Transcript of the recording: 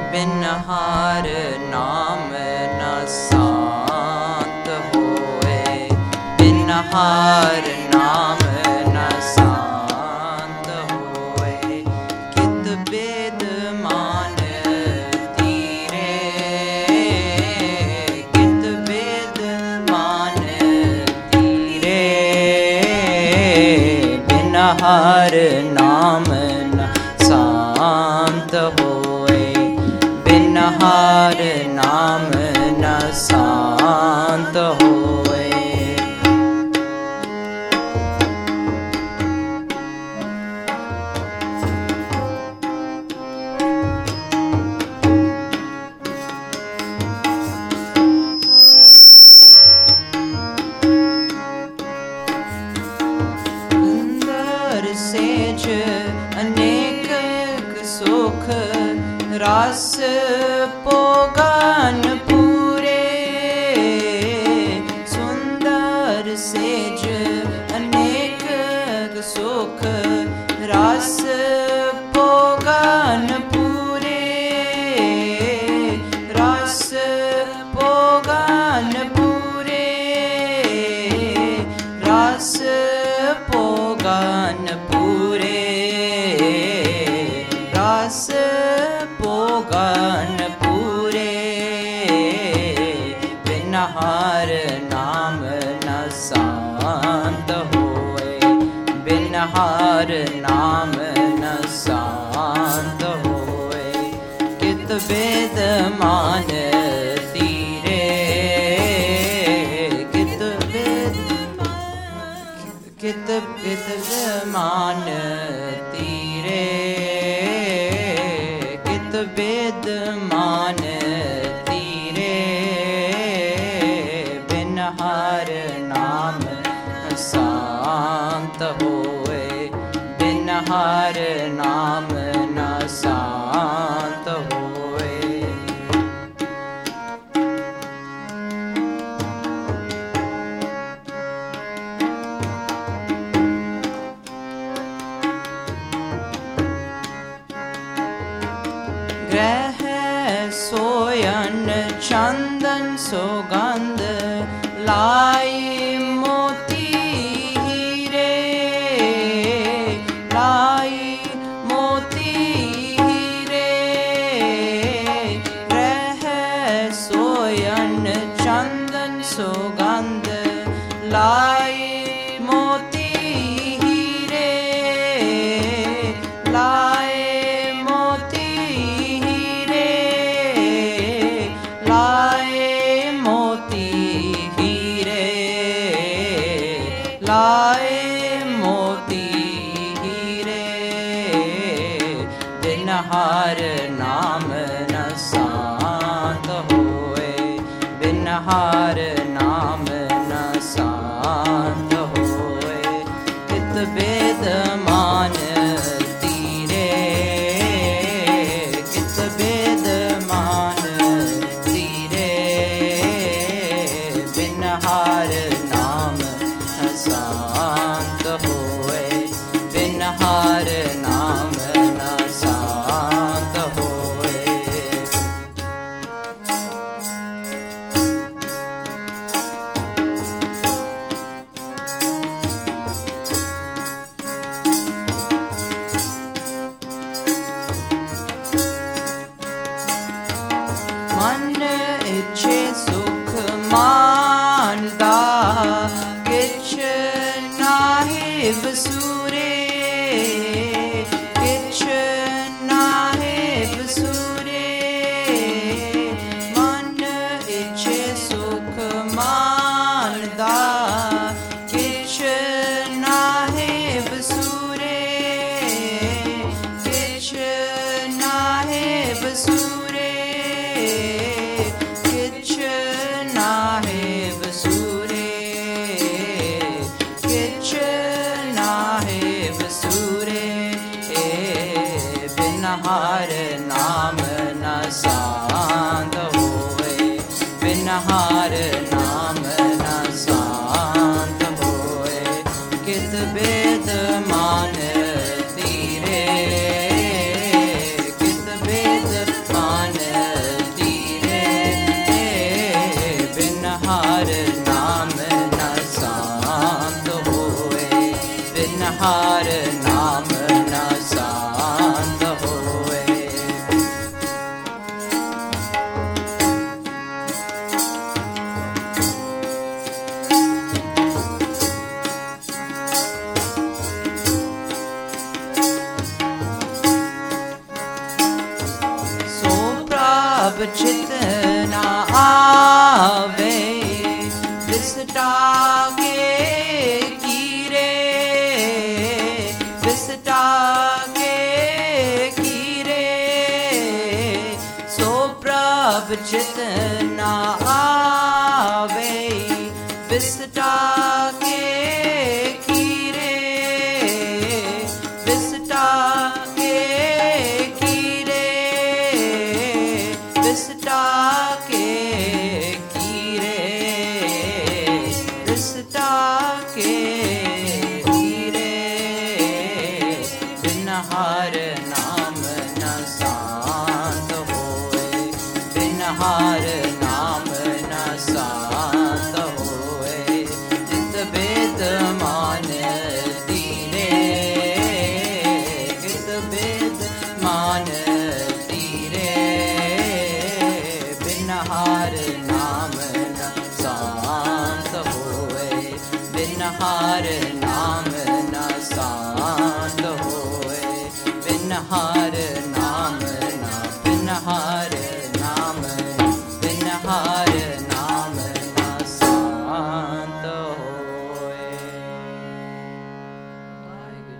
बिन हार नाम न शांत होए, बिन हार नाम न शांत होए। कित वेद मान तीरे, कित वेद मान तीरे, बिन हार नाम न शांत होए, बिन हार नाम न शांत होए। सुंदर सेज अनेक सुख रास पोगान पूरे, सुंदर सेज अनेक सुख रास पोगान पूरे, रास पोगान पूरे, रास पोगान पूरे, रास पोगान पूरे। बिन हार नाम न शांत होए, बिन हार नाम न शांत होए। कित वेद मान तीरे, कित वेद कित मान तीरे, कित वेद मान तीरे। बिन हार नाम शांत होए, बिन हार नाम न शांत होए। ग्रह सोयन चंदन सुगंध लाई मोती हीरे, लाई मोती हीरे। ग्रह सोयन चंदन सुगंध लाई मोती हीरे, लाई मोती हीरे, लाए मोती हीरे, लाए मोती हीरे। बिन हार नाम न शांत होए, बिन हार नाम न शांत होए। कित वेद मान तीरे, कित वेद मान तीरे। बिन हार नाम न शांत होए, बिन हार नाम न शांत होए। मन इच्छे सुख मानदा, किछ नाहि बसूरे, किछ नाहि बसूरे। मन इच्छे सुख मानदा, किछ नाहि बसूरे, किछ नाहि बसूरे, किछ नाहि बसूरे, किछ नाहि बसूरे। बिन हार नाम न शांत होए, बिन हार नाम न शांत होए। कित वेद मान तीरे, कित वेद मान चित न आवे, विसटा के कीरे, विसटा के कीरे, सो प्रभ चित न आवे, विसटा के कीरे, विसटा के कीरे, विसटा के कीरे, विसटा के कीरे, बिन हर नाम न शांत होए, बिन हर नाम न शांत होए, चित भेद मान तीरे, चित भेद मान तीरे, बिन हर नाम न शांत होए, बिन हर नाम न शांत होए, बिन हर नाम न, बिन हर नाम, बिन हर